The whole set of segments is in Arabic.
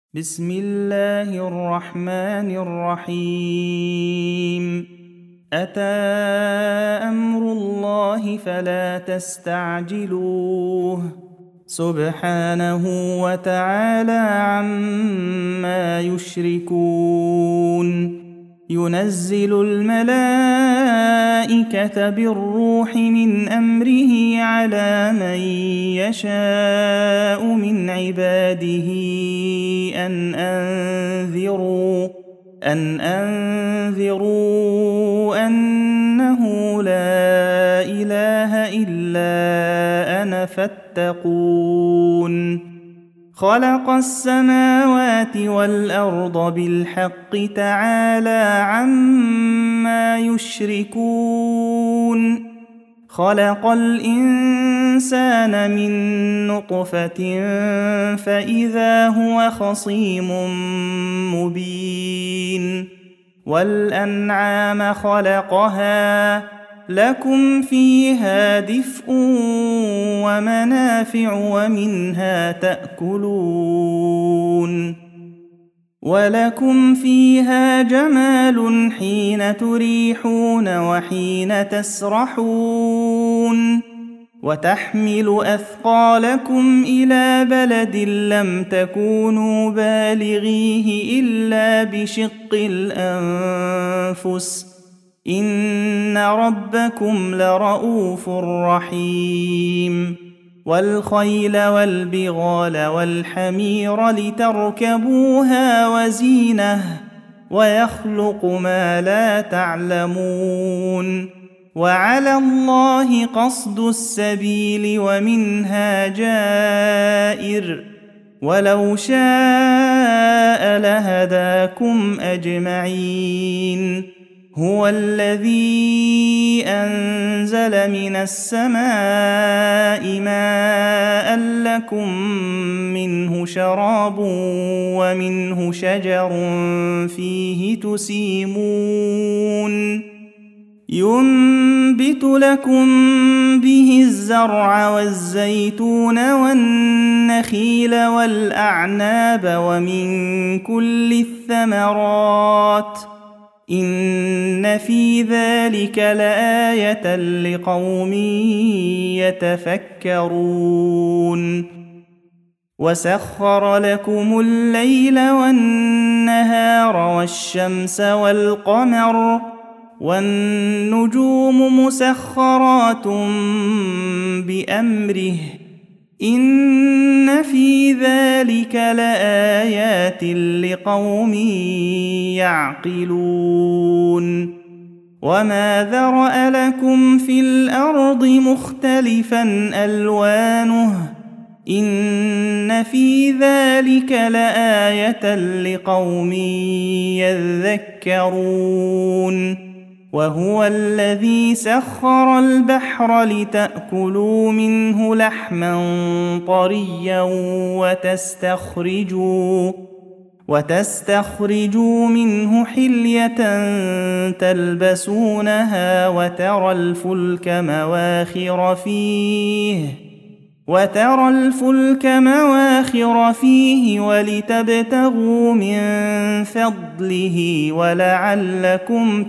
بسم الله الرحمن الرحيم. أتى أمر الله فلا تستعجلوه سبحانه وتعالى عما يشركون. ينزل الملائكة بالروح من أمره على من يشاء من عباده أن أنذروا أنه لا إله إلا أنا فاتقون. خلق السماوات والأرض بالحق تعالى عما يشركون. خلق الإنسان من نطفة فإذا هو خصيم مبين. والأنعام خلقها لكم فيها دفء ومنافع ومنها تأكلون. ولكم فيها جمال حين تريحون وحين تسرحون. وتحمل أثقالكم إلى بلد لم تكونوا بالغيه إلا بشق الأنفس إن ربكم لرؤوف رحيم. والخيل والبغال والحمير لتركبوها وزينة ويخلق ما لا تعلمون. وعلى الله قصد السبيل ومنها جائر ولو شاء لهداكم أجمعين. هو الذي أنزل من السماء ماء لكم منه شراب ومنه شجر فيه تسيمون. ينبت لكم به الزرع والزيتون والنخيل والأعناب ومن كل الثمرات إن في ذلك لآية لقوم يتفكرون. وسخر لكم الليل والنهار والشمس والقمر والنجوم مسخرات بأمره إن في ذلك لآيات لقوم يعقلون. وما ذرأ لكم في الأرض مختلفا ألوانه إن في ذلك لآية لقوم يذكرون. وهو الذي سخر البحر لتأكلوا منه لحما طريا وتستخرجوا منه حلية تلبسونها وترى الفلك مواخر فيه ولتبتغوا من فضله ولعلكم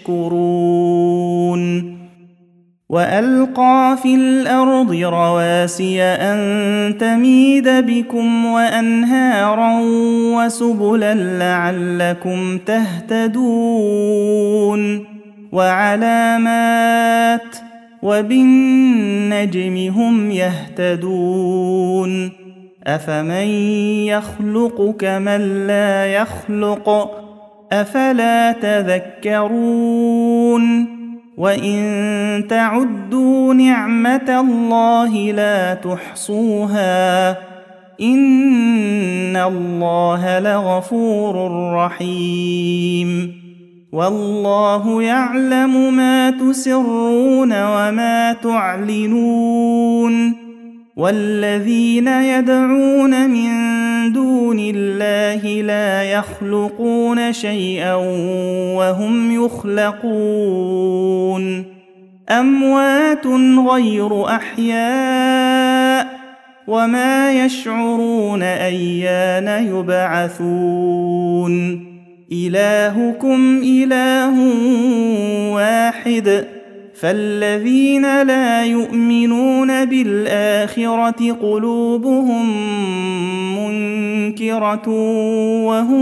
تشكرون. وألقى في الأرض رواسي أن تميد بكم وأنهارا وسبلا لعلكم تهتدون. وعلامات وبالنجم هم يهتدون. أفمن يخلق كمن لا يخلق أفلا تذكرون. وإن تعدوا نعمة الله لا تحصوها إن الله لغفور رحيم. والله يعلم ما تسرون وما تعلنون. والذين يدعون من دون الله لا يخلقون شيئا وهم يخلقون. أموات غير أحياء وما يشعرون أيان يبعثون إلهكم إله واحد فالذين لا يؤمنون بالآخرة قلوبهم منكرة وهم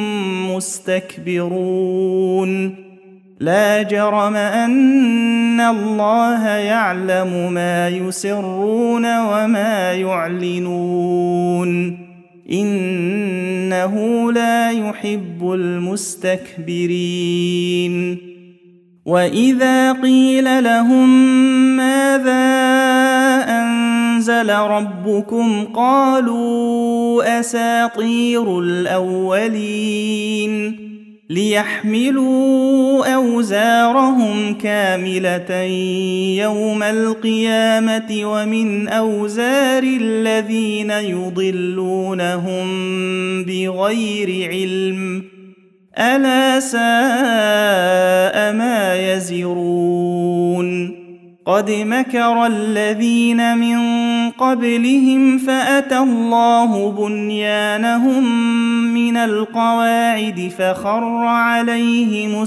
مستكبرون لا جرم أن الله يعلم ما يسرون وما يعلنون إنه لا يحب المستكبرين وإذا قيل لهم ماذا أنزل ربكم قالوا أساطير الأولين ليحملوا أوزارهم كاملة يوم القيامة ومن أوزار الذين يضلونهم بغير علم ألا ساء ما يزرون قد مكر الذين من قبلهم فأتى الله بنيانهم من القواعد فخر عليهم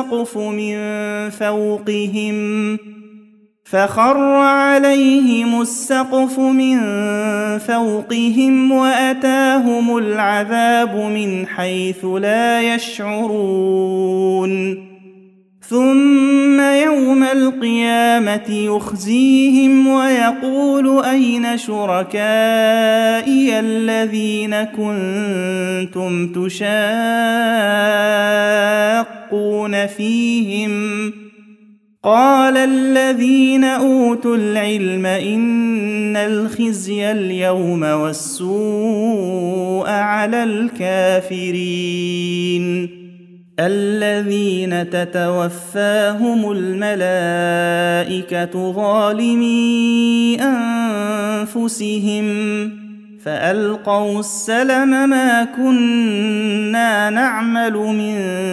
السقف من فوقهم وأتاهم العذاب من حيث لا يشعرون ثم يوم القيامة يخزيهم ويقول أين شركائي الذين كنتم تشاقون فيهم قال الذين أوتوا العلم إن الخزي اليوم والسوء على الكافرين الذين تتوفاهم الملائكة ظالمي أنفسهم فألقوا السلم ما كنا نعمل من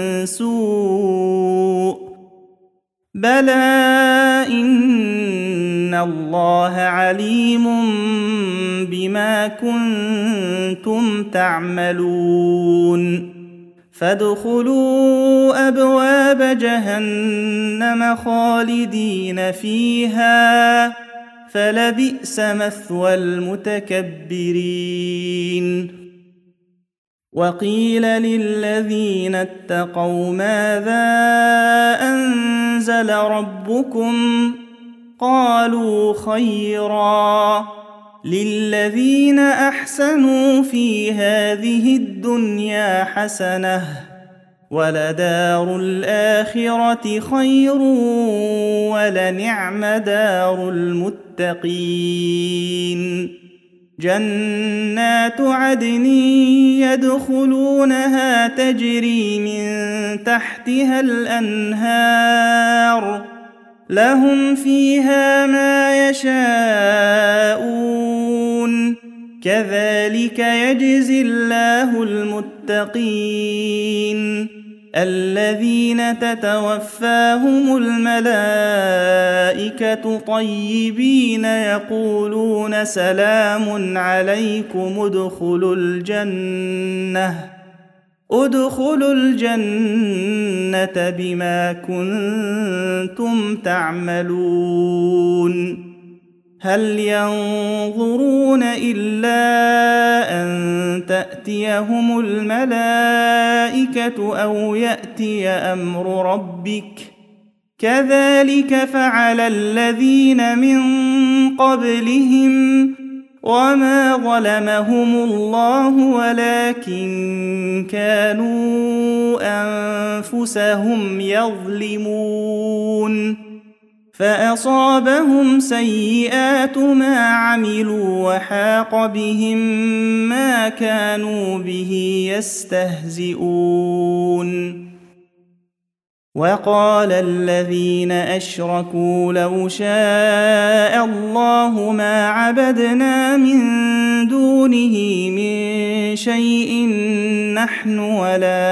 سوء بلى إن الله عليم بما كنتم تعملون فادخلوا أبواب جهنم خالدين فيها فلبئس مثوى المتكبرين وقيل للذين اتقوا ماذا أنزل ربكم قالوا خيرا للذين أحسنوا في هذه الدنيا حسنة ولدار الآخرة خير ولنعم دار المتقين جنات عدن يدخلونها تجري من تحتها الأنهار لهم فيها ما يشاءون كذلك يجزي الله المتقين الذين تتوفاهم الملائكة طيبين يقولون سلام عليكم ادخلوا الجنة بما كنتم تعملون هل ينظرون إلا أن تأتيهم الملائكة أو يأتي أمر ربك كذلك فعل الذين من قبلهم وما ظلمهم الله ولكن كانوا أنفسهم يظلمون فأصابهم سيئات ما عملوا وحاق بهم ما كانوا به يستهزئون وقال الذين أشركوا لو شاء الله ما عبدنا من دونه من شيء نحن ولا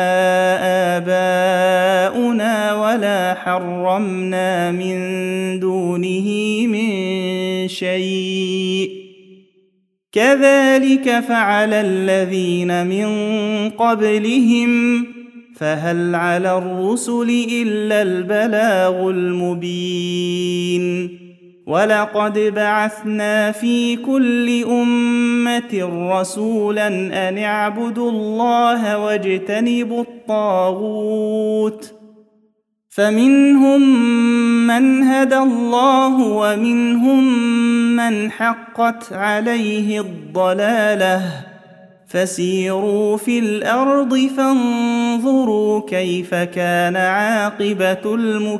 آباؤنا ولا حرمنا من دونه من شيء كذلك فعل الذين من قبلهم فهل على الرسل إلا البلاغ المبين ولقد بعثنا في كل أمة رسولا أن اعبدوا الله واجتنبوا الطاغوت فمنهم من هدى الله ومنهم من حقت عليه الضلالة فسيروا في الأرض فانظروا كيف كان عاقبة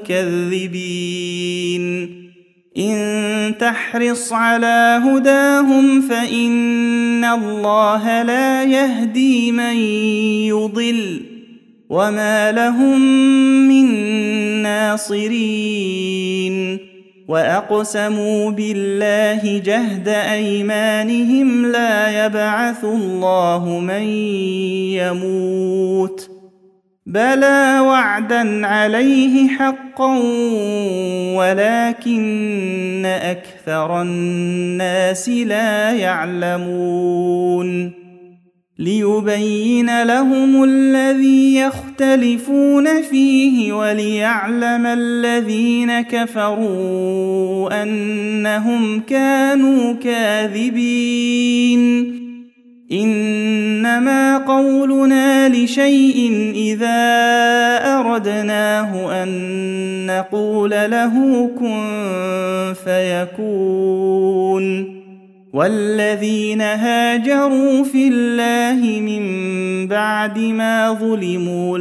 المكذبين إن تحرص على هداهم فإن الله لا يهدي من يضل وما لهم من ناصرين وأقسموا بالله جهد أيمانهم لا يبعث الله من يموت بلى وعدا عليه حقا ولكن أكثر الناس لا يعلمون ليبين لهم الذي يختلفون فيه وليعلم الذين كفروا أنهم كانوا كاذبين إنما قولنا لشيء إذا أردناه أن نقول له كن فيكون والذين هاجروا في الله من بعد ما ظلموا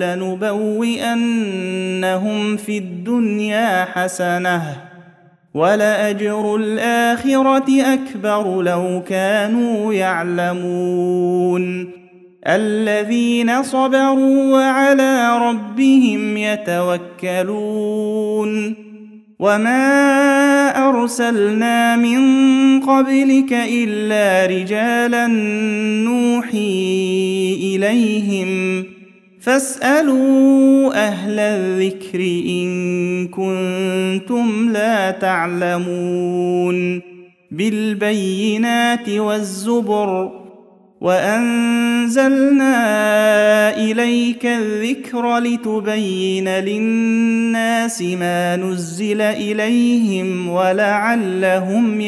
لنبوئنهم في الدنيا حسنة ولأجر الآخرة أكبر لو كانوا يعلمون الذين صبروا وعلى ربهم يتوكلون وما أرسلنا من قبلك إلا رجالا نوحي إليهم فاسألوا أهل الذكر إن كنتم لا تعلمون بالبينات والزبر وأنزلنا إليك الذكر لتبين للناس ما نزل إليهم ولعلهم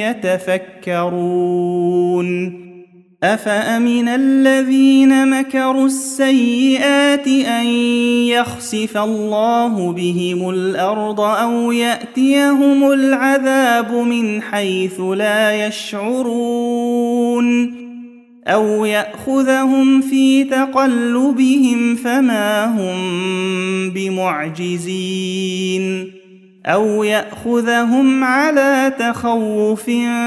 يتفكرون أفأمن الذين مكروا السيئات أن يخسف الله بهم الأرض أو يأتيهم العذاب من حيث لا يشعرون أو يأخذهم في تقلبهم فما هم بمعجزين أو يأخذهم على تخوف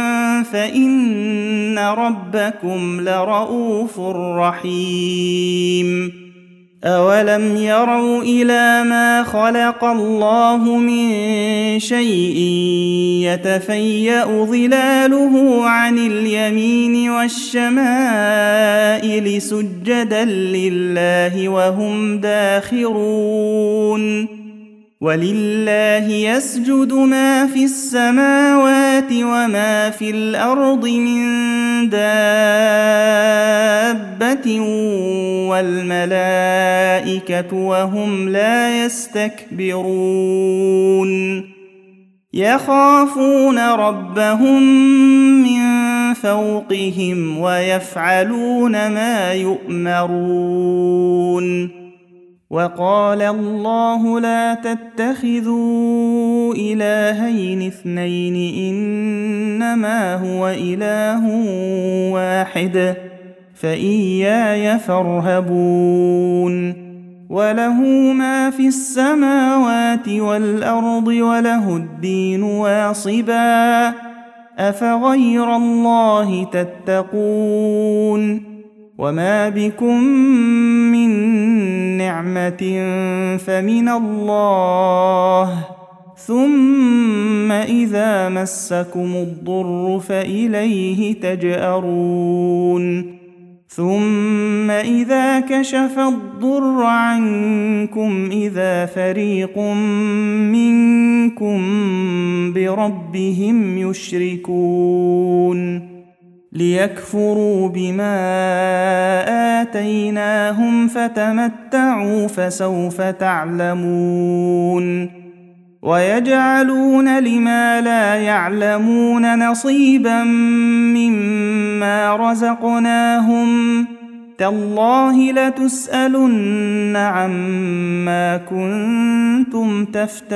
فإن ربكم لرؤوف رحيم أولم يروا إلى ما خلق الله من شيء يتفيأ ظلاله عن اليمين والشمائل سجدا لله وهم داخرون ولله يسجد ما في السماوات وما في الأرض من دابة والملائكة وهم لا يستكبرون يخافون ربهم من فوقهم ويفعلون ما يؤمرون وقال الله لا تتخذوا إلهين اثنين إنما هو إله واحد فإياي فارهبون وله ما في السماوات والأرض وله الدين واصبا أفغير الله تتقون وما بكم من نعمة فمن الله ثم إذا مسكم الضر فإليه تجأرون ثم إذا كشف الضر عنكم إذا فريق منكم بربهم يشركون ليكفروا بما آتيناهم فتمتعوا فسوف تعلمون ويجعلون لما لا يعلمون نصيبا مما رزقناهم تالله لتسألن عما كنتم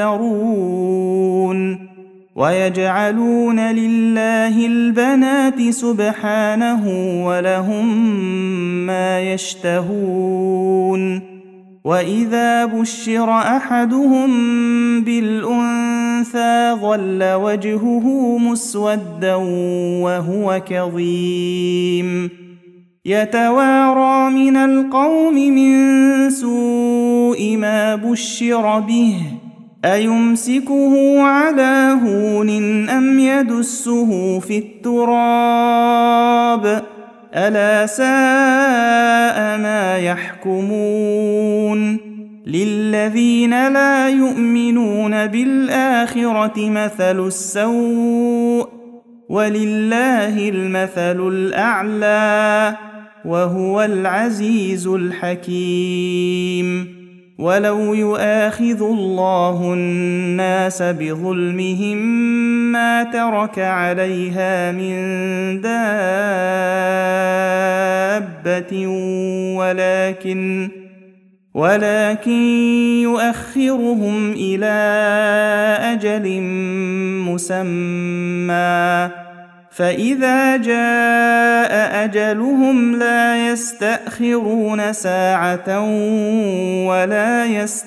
تفترون ويجعلون لله البنات سبحانه ولهم ما يشتهون وإذا بشر أحدهم بالأنثى ظل وجهه مسودا وهو كظيم يتوارى من القوم من سوء ما بشر به أيمسكه على هون أم يدسه في التراب ألا ساء ما يحكمون للذين لا يؤمنون بالآخرة مثل السوء ولله المثل الأعلى وهو العزيز الحكيم ولو يؤاخذ الله الناس بظلمهم ما ترك عليها من دابة ولكن يؤخرهم إلى أجل مسمى فإذا جاء أجلهم لا يستأخرون ساعة ولا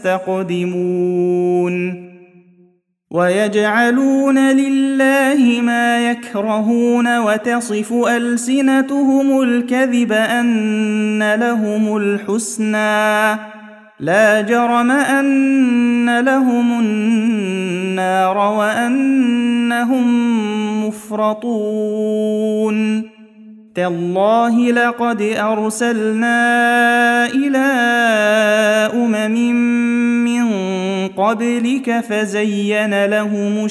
يستقدمون ويجعلون لله ما يكرهون وتصف ألسنتهم الكذب أن لهم الحسنى لا جرم أن لهم النار وأنهم مفرطون تالله لقد أرسلنا إلى أمم من قبلك فزين لهم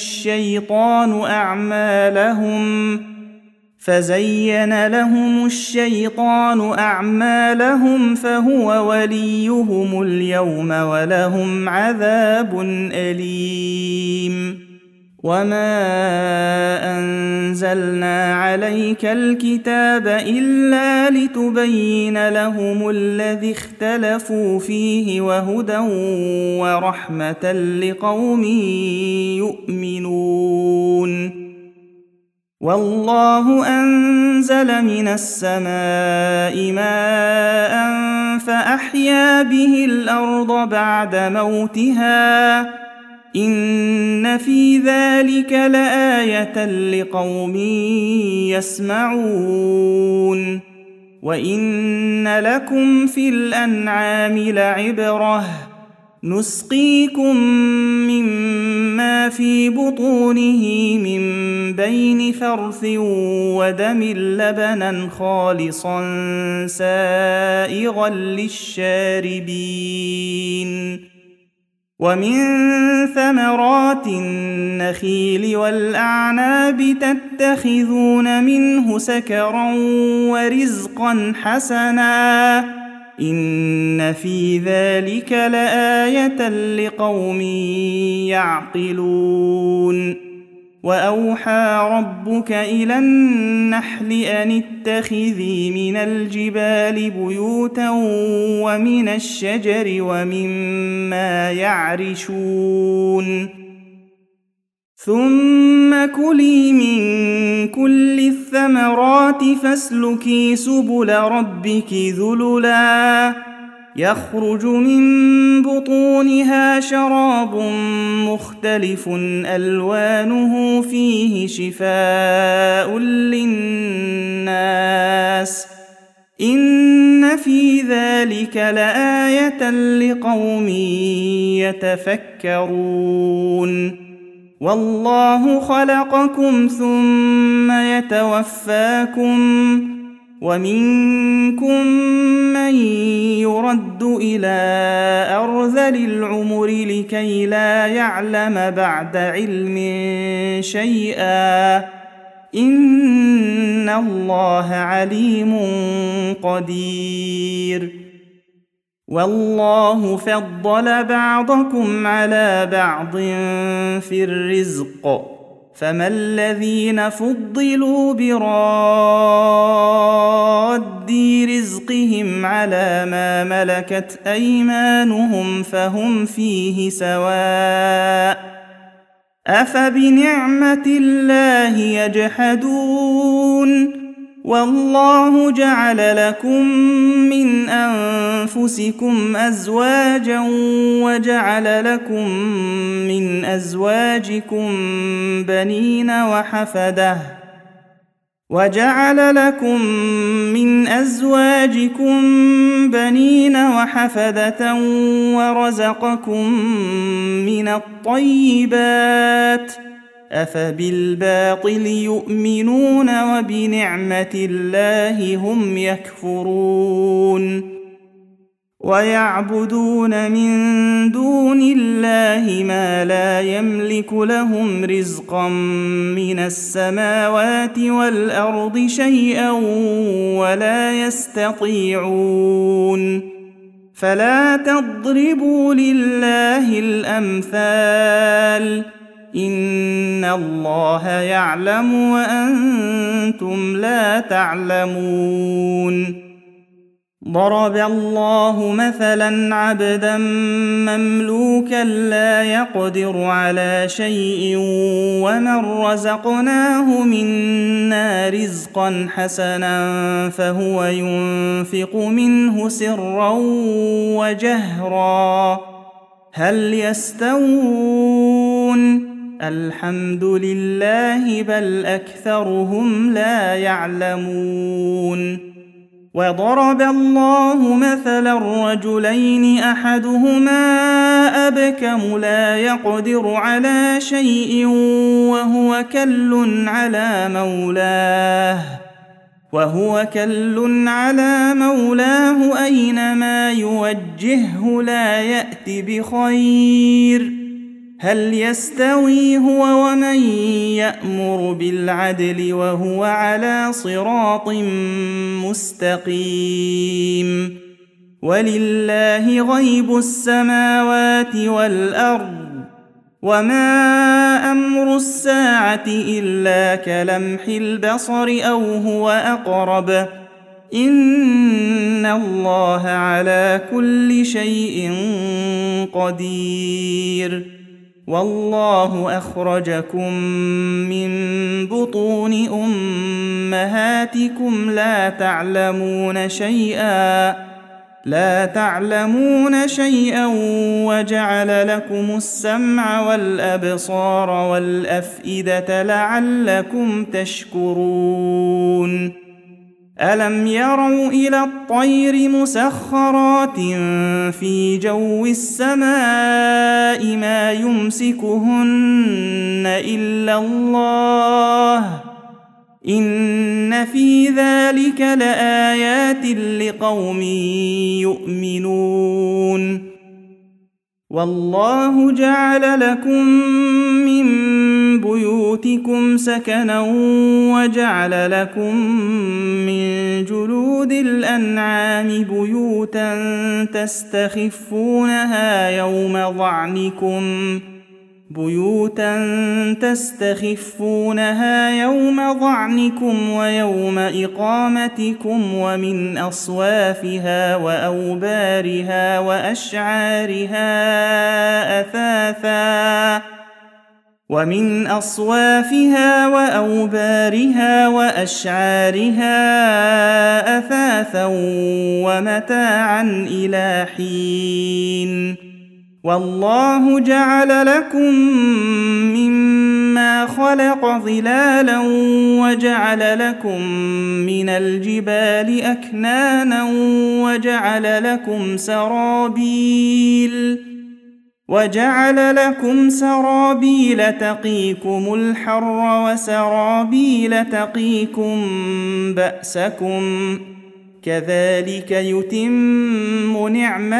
الشيطان أعمالهم فهو وليهم اليوم ولهم عذاب أليم وما أنزلنا عليك الكتاب إلا لتبين لهم الذي اختلفوا فيه وهدى ورحمة لقوم يؤمنون والله أنزل من السماء ماء فأحيا به الأرض بعد موتها إن في ذلك لآية لقوم يسمعون وإن لكم في الأنعام لعبرة نسقيكم مما في بطونه من بين فرث ودم لبنا خالصا سائغا للشاربين ومن ثمرات النخيل والأعناب تتخذون منه سكرا ورزقا حسنا إن في ذلك لآية لقوم يعقلون وأوحى ربك إلى النحل أن اتخذي من الجبال بيوتا ومن الشجر ومما يعرشون ثم كلي من كل الثمرات فاسلكي سبل ربك ذللا يخرج من بطونها شراب مختلف ألوانه فيه شفاء للناس إن في ذلك لآية لقوم يتفكرون والله خلقكم ثم يتوفاكم ومنكم من يرد إلى أرذل العمر لكي لا يعلم بعد علم شيئا إن الله عليم قدير. والله فضل بعضكم على بعض في الرزق، فما الذين فضلوا براد رزقهم على ما ملكت أيمانهم فهم فيه سواء، أفبنعمة الله يجحدون. والله جعل لكم من أنفسكم أزواجا وجعل لكم من أزواجكم بنين وحفدة ورزقكم من الطيبات، أفبالباطل يؤمنون وبنعمة الله هم يكفرون. ويعبدون من دون الله ما لا يملك لهم رزقا من السماوات والأرض شيئا ولا يستطيعون. فلا تضربوا لله الأمثال، إن الله يعلم وأنتم لا تعلمون. ضرب الله مثلا عبدا مملوكا لا يقدر على شيء ومن رزقناه منا رزقا حسنا فهو ينفق منه سرا وجهرا، هل يستوون؟ الحمد لله بل أكثرهم لا يعلمون. وضرب الله مثلا رجلين أحدهما أبكم لا يقدر على شيء وهو كل على مولاه أينما يوجهه لا يأت بخير، هل يستوي هو ومن يأمر بالعدل وهو على صراط مستقيم. ولله غيب السماوات والأرض، وما أمر الساعة إلا كلمح البصر أو هو أقرب، إن الله على كل شيء قدير. والله أخرجكم من بطون أمهاتكم لا تعلمون شيئا وجعل لكم السمع والأبصار والأفئدة لعلكم تشكرون. ألم يروا إلى الطير مسخرات في جو السماء ما يمسكهن إلا الله، إن في ذلك لآيات لقوم يؤمنون. والله جعل لكم من بيوتكم سكنا وجعل لكم من جلود الأنعام بيوتا تستخفونها يوم ظعنكم ويوم إقامتكم، ومن أصوافها وأوبارها وأشعارها أثاثا ومتاعا إلى حين. والله جعل لكم مما خلق ظلالا وجعل لكم من الجبال أكنانا وجعل لكم سرابيل تقيكم الحر وسرابيل تقيكم بأسكم، كذلك يتم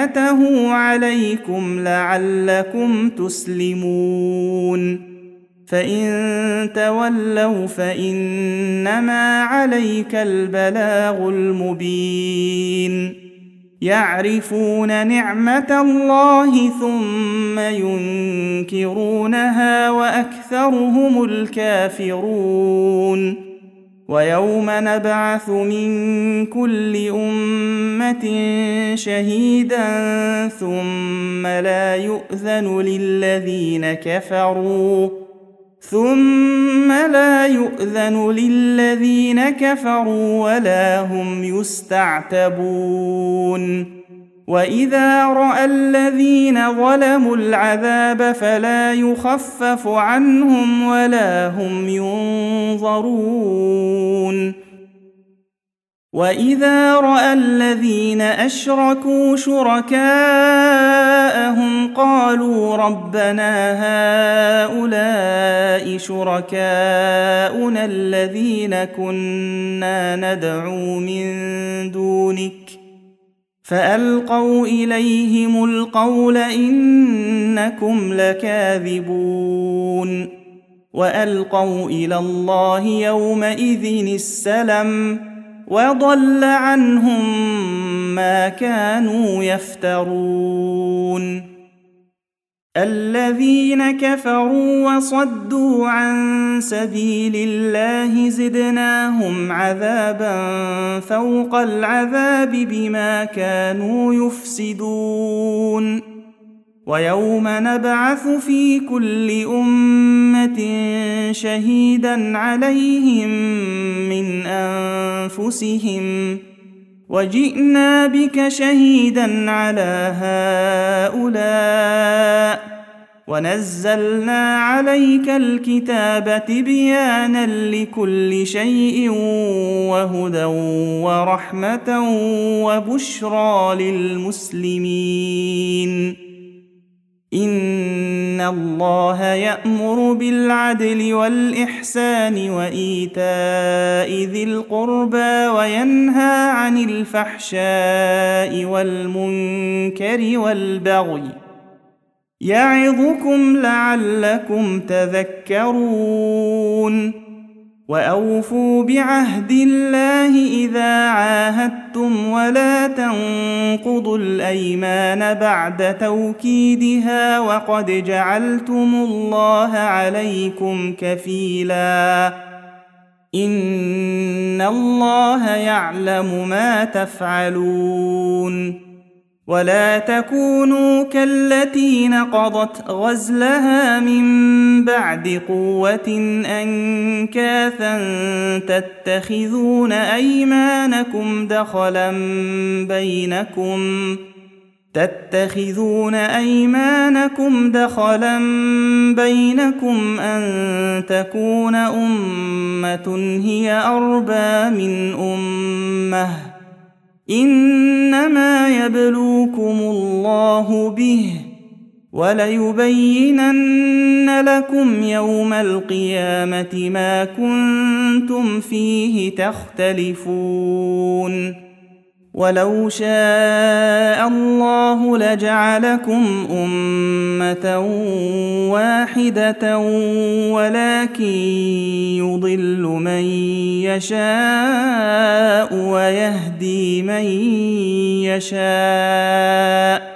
نعمته عليكم لعلكم تسلمون. فإن تولوا فإنما عليك البلاغ المبين يعرفون نعمة الله ثم ينكرونها وأكثرهم الكافرون ويوم نبعث من كل أمة شهيدا ثم لا يؤذن للذين كفروا ولا هم يستعتبون وإذا رأى الذين ظلموا العذاب فلا يخفف عنهم ولا هم ينظرون وإذا رأى الذين أشركوا شركاءهم قالوا ربنا هؤلاء شركاؤنا الذين كنا ندعو من دونك فألقوا إليهم القول إنكم لكاذبون وألقوا إلى الله يومئذ السلم وضل عنهم ما كانوا يفترون الذين كفروا وصدوا عن سبيل الله زدناهم عذابا فوق العذاب بما كانوا يفسدون ويوم نبعث في كل أمة شهيدا عليهم من أنفسهم وجئنا بك شهيدا على هؤلاء ونزلنا عليك الكتاب تبيانا لكل شيء وهدى ورحمة وبشرى للمسلمين إن الله يأمر بالعدل والإحسان وإيتاء ذي القربى وينهى عن الفحشاء والمنكر والبغي يعظكم لعلكم تذكرون وأوفوا بعهد الله إذا عاهدتم ولا تنقضوا الأيمان بعد توكيدها وقد جعلتم الله عليكم كفيلا إن الله يعلم ما تفعلون ولا تكونوا كالتي نقضت غزلها من بعد قوة أنكاثا تتخذون أيمانكم دخلا بينكم أن تكون أمة هي أربى من أمة إنما يبلوكم الله به وليبينن لكم يوم القيامة ما كنتم فيه تختلفون ولو شاء الله لجعلكم أمة واحدة ولكن يضل من يشاء ويهدي من يشاء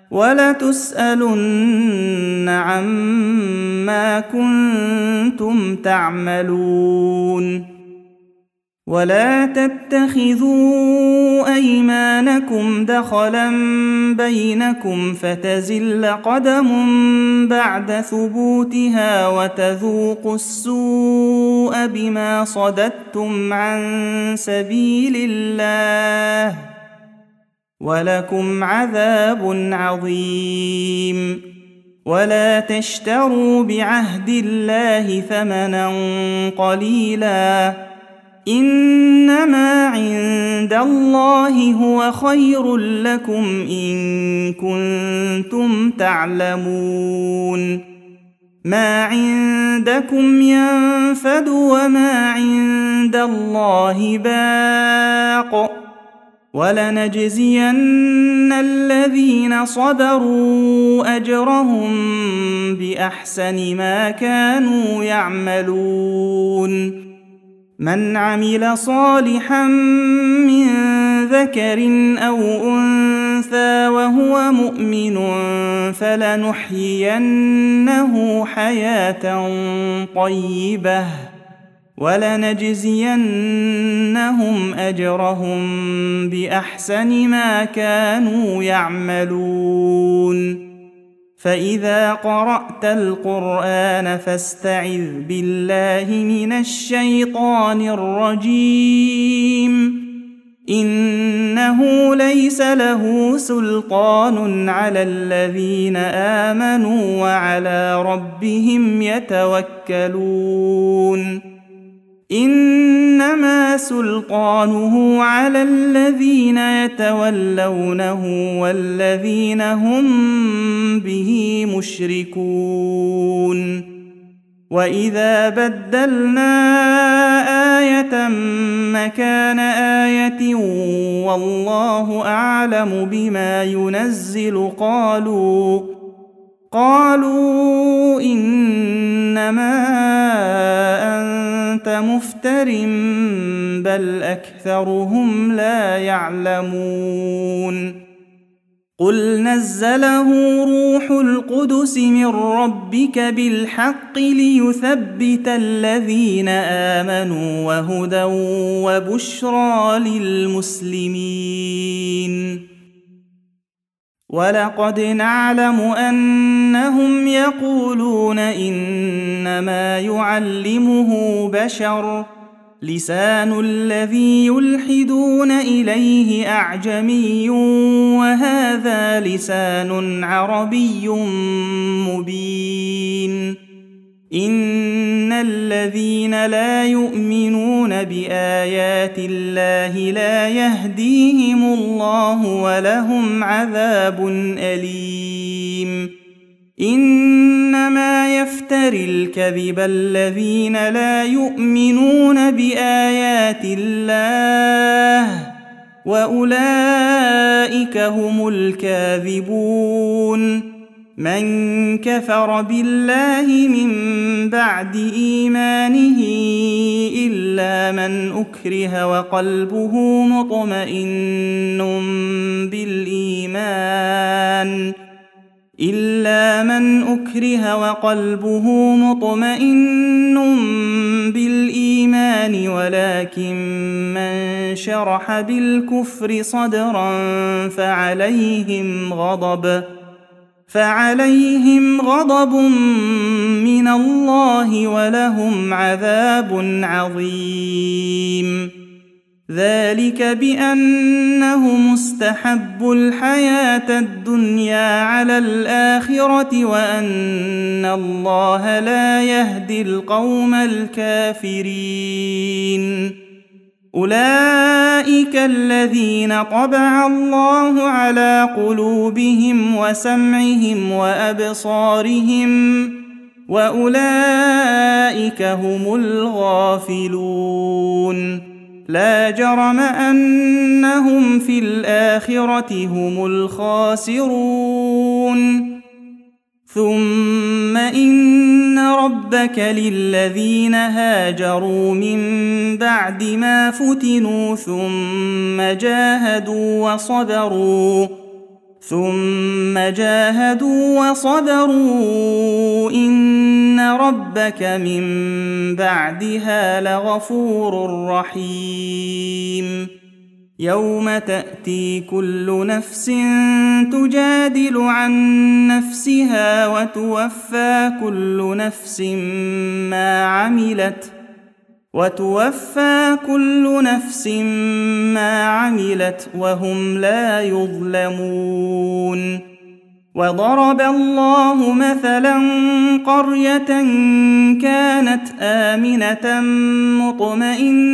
ولتسألن عما كنتم تعملون ولا تتخذوا أيمانكم دخلا بينكم فتزل قدم بعد ثبوتها وتذوقوا السوء بما صددتم عن سبيل الله ولكم عذاب عظيم ولا تشتروا بعهد الله ثمنا قليلا إنما عند الله هو خير لكم إن كنتم تعلمون ما عندكم ينفد وما عند الله باق ولنجزين الذين صبروا أجرهم بأحسن ما كانوا يعملون من عمل صالحا من ذكر أو أنثى وهو مؤمن فلنحيينه حياة طيبة ولنجزينهم أجرهم بأحسن ما كانوا يعملون فإذا قرأت القرآن فاستعذ بالله من الشيطان الرجيم إنه ليس له سلطان على الذين آمنوا وعلى ربهم يتوكلون إنما سلطانه على الذين يتولونه والذين هم به مشركون وإذا بدلنا آية مكان آية والله أعلم بما ينزل قالوا إنما أنت مفتر بل أكثرهم لا يعلمون قل نزله روح القدس من ربك بالحق ليثبت الذين آمنوا وهدى وبشرى للمسلمين ولقد نعلم أنهم يقولون إنما يعلمه بشر لسان الذي يلحدون إليه أعجمي وهذا لسان عربي مبين إن الذين لا يؤمنون بآيات الله لا يهديهم الله ولهم عذاب أليم إنما يفتري الكذب الذين لا يؤمنون بآيات الله وأولئك هم الكاذبون من كفر بالله من بعد إيمانه إلا من أكره وقلبه مطمئن بالإيمان ولكن من شرح بالكفر صدرا فعليهم غضب من الله ولهم عذاب عظيم ذلك بأنهم استحبوا الحياة الدنيا على الآخرة وأن الله لا يهدي القوم الكافرين أولئك الذين طبع الله على قلوبهم وسمعهم وأبصارهم وأولئك هم الغافلون لا جرم أنهم في الآخرة هم الخاسرون ثم إن ربك للذين هاجروا من بعد ما فتنوا ثم جاهدوا وصبروا إن ربك من بعدها لغفور رحيم يوم تأتي كل نفس تجادل عن نفسها وتوفى كل نفس ما عملت وهم لا يظلمون وضرب الله مثلا قرية كانت آمنة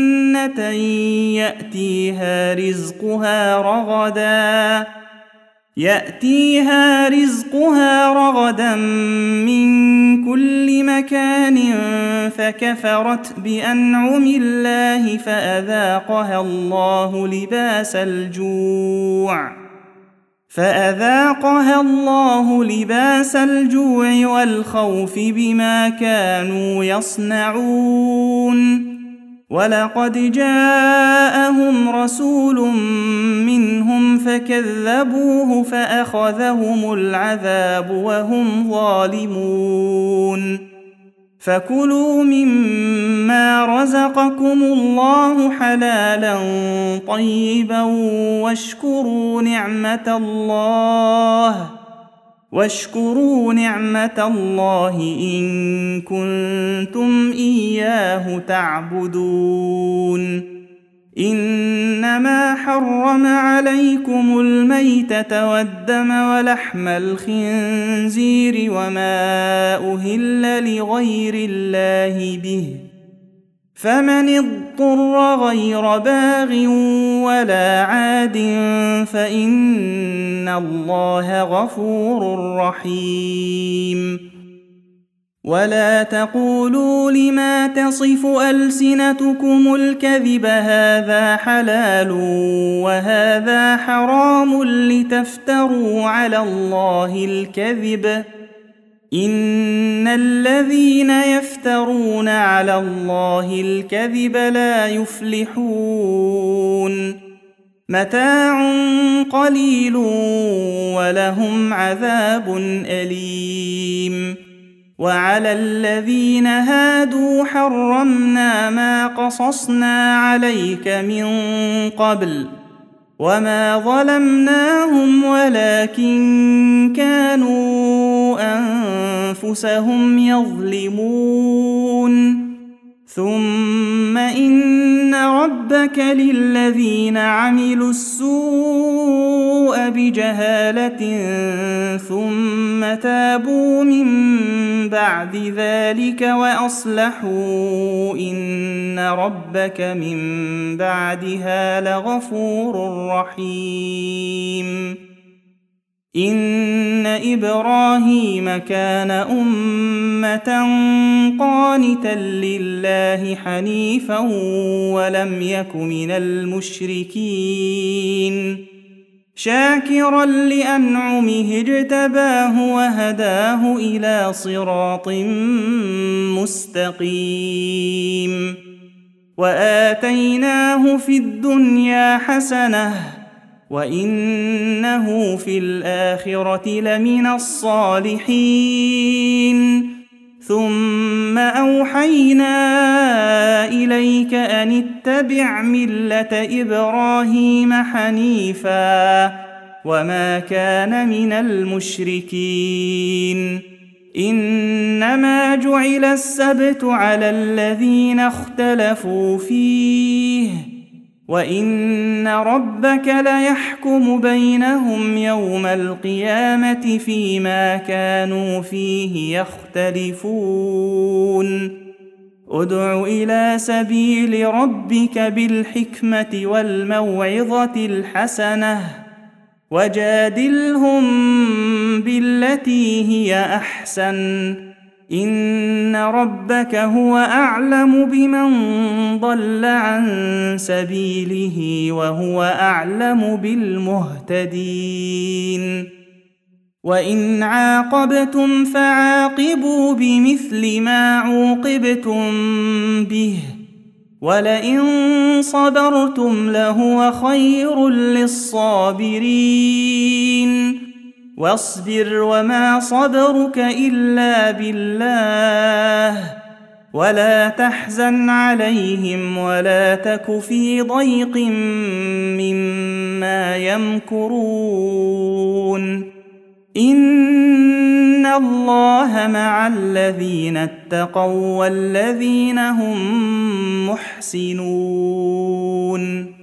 مطمئنة يأتيها رزقها رغدا يأتيها رزقها رغدا من كل مكان فكفرت بأنعم الله فأذاقها الله لباس الجوع والخوف بما كانوا يصنعون ولقد جاءهم رسول منهم فكذبوه فأخذهم العذاب وهم ظالمون فكلوا مما رزقكم الله حلالا طيبا واشكروا نعمة الله إن كنتم إياه تعبدون إنما حرم عليكم الميتة والدم ولحم الخنزير وما أهل لغير الله به فمن اضطر غير باغ ولا عاد فإن الله غفور رحيم ولا تقولوا لما تصف ألسنتكم الكذب هذا حلال وهذا حرام لتفتروا على الله الكذب إن الذين يفترون على الله الكذب لا يفلحون متاع قليل ولهم عذاب أليم وعلى الذين هادوا حرمنا ما قصصنا عليك من قبل وما ظلمناهم ولكن كانوا أنفسهم يظلمون ثم إن ربك للذين عملوا السوء بجهالة ثم تابوا من بعد ذلك وأصلحوا إن ربك من بعدها لغفور رحيم إن إبراهيم كان أمة قانتا لله حنيفا ولم يك من المشركين شاكرا لأنعمه اجتباه وهداه إلى صراط مستقيم وآتيناه في الدنيا حسنة وإنه في الآخرة لمن الصالحين ثم أوحينا إليك أن اتبع ملة إبراهيم حنيفا وما كان من المشركين إنما جعل السبت على الذين اختلفوا فيه وإن ربك ليحكم بينهم يوم القيامة فيما كانوا فيه يختلفون ادع إلى سبيل ربك بالحكمة والموعظة الحسنة وجادلهم بالتي هي أحسن إن ربك هو أعلم بمن ضل عن سبيله وهو أعلم بالمهتدين وإن عاقبتم فعاقبوا بمثل ما عوقبتم به ولئن صبرتم لهو خير للصابرين واصبر وما صبرك إلا بالله ولا تحزن عليهم ولا تك في ضيق مما يمكرون إن الله مع الذين اتقوا والذين هم محسنون